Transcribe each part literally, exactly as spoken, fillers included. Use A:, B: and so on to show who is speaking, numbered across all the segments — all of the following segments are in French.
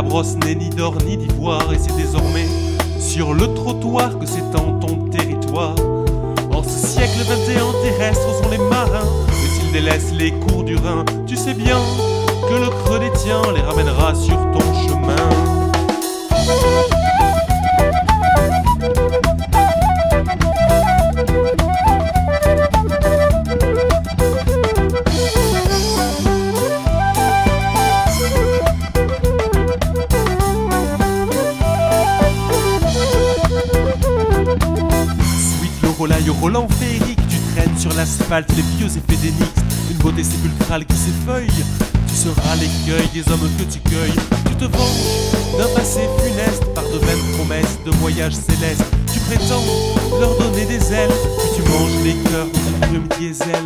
A: brosse n'est ni d'or ni d'ivoire, et c'est désormais sur le trottoir que s'étend ton territoire. En ce siècle vingt et un, terrestres sont les marins, et s'ils délaissent les cours du Rhin, tu sais bien que le creux des tiens les ramènera sur ton chemin. Au Roland féerique, tu traînes sur l'asphalte les vieux effets d'Enix. Une beauté sépulcrale qui s'effeuille, tu seras l'écueil des hommes que tu cueilles. Tu te venges d'un passé funeste par de vaines promesses de voyages célestes. Tu prétends leur donner des ailes, puis tu manges les cœurs d'une plume diesel.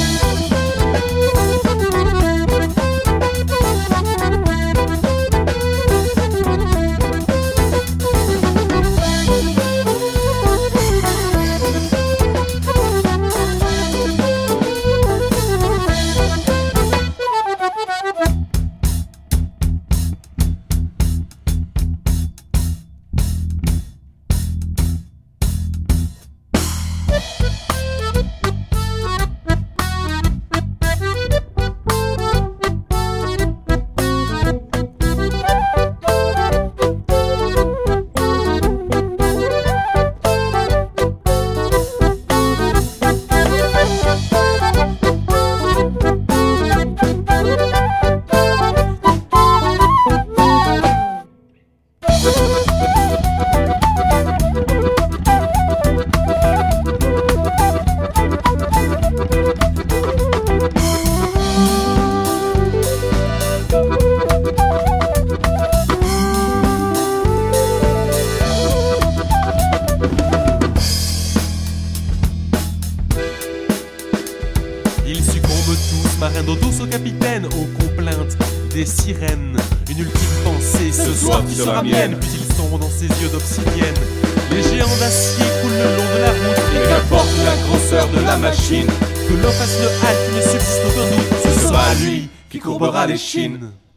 A: Ils succombent tous, marins d'eau douce au capitaine, aux complaintes des sirènes. Une ultime pensée, ce soir qui sera mienne, puis ils sont dans ses yeux d'obsidienne. Les géants d'acier coulent le long de la route, et qu'importe la grosseur de la machine, que l'homme fasse le halte, il ne subsiste aucun doute, ce sera lui qui courbera les chines.